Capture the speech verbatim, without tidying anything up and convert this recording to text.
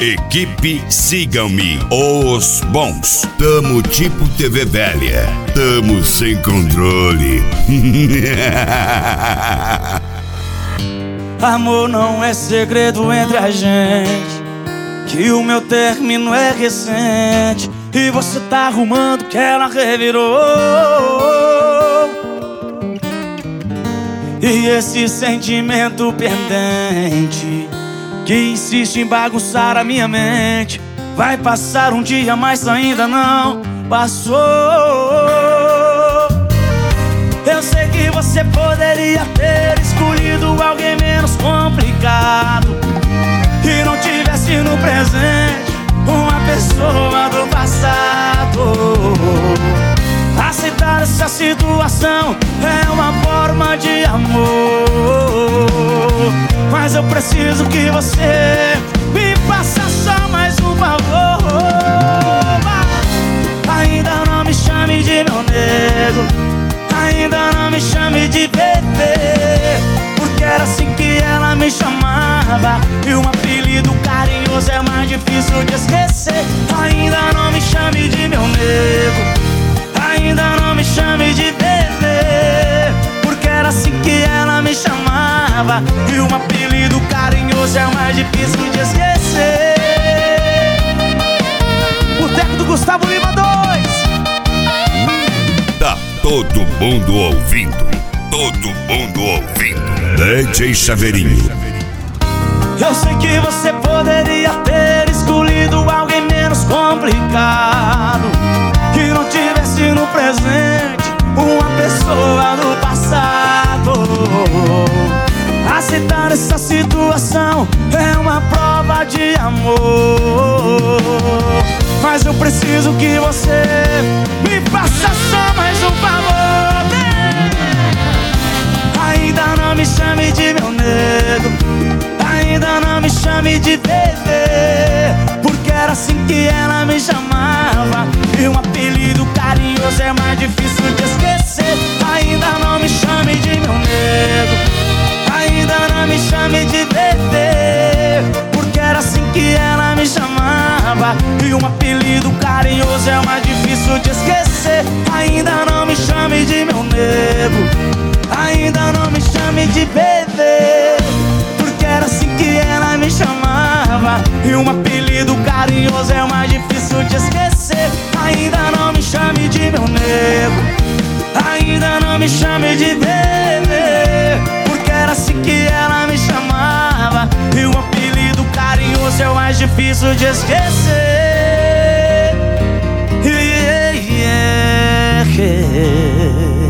Equipe Sigam-me, os bons. Tamo tipo T V velha, tamo sem controle. Amor, não é segredo entre a gente que o meu término é recente e você tá arrumando que ela revirou. E esse sentimento pendente que insiste em bagunçar a minha mente vai passar um dia, mas ainda não passou. Eu sei que você poderia ter escolhido alguém menos complicado e não tivesse no presente uma pessoa do passado. Aceitar essa situação é uma forma de amor, mas eu preciso que você me faça só mais um favor. Ainda não me chame de meu nego, ainda não me chame de bebê, porque era assim que ela me chamava e um apelido carinhoso é mais difícil de esquecer. Ainda não me chame de meu nego, ainda não me chame de bebê, porque era assim que ela me chamava e um apelido carinhoso é mais difícil de esquecer. Boteco do Gustavo Lima dois. Tá todo mundo ouvindo, todo mundo ouvindo. D J Chaveirinho. Eu sei que você poderia ter escolhido alguém menos complicado, que não tivesse no presente uma pessoa do passado. Aceitar essa situação é uma prova de amor, mas eu preciso que você me faça só mais um favor. Ainda não me chame de meu nego, ainda não me chame de bebê, porque era assim que ela me chamava e um apelido carinhoso é mais difícil de esquecer. Ainda não me chame de meu nego, ainda não me chame de bebê, porque era assim que ela me chamava e um apelido carinhoso é mais difícil de esquecer. Ainda não me chame de meu nego, ainda não me chame de bebê, porque era assim que ela me chamava e um apelido carinhoso é mais difícil de esquecer. Ainda não me chame de meu nego, ainda não me chame de bebê, porque era assim que ela me chamava e um apelido carinhoso é o mais difícil de esquecer. Yeah, yeah, yeah.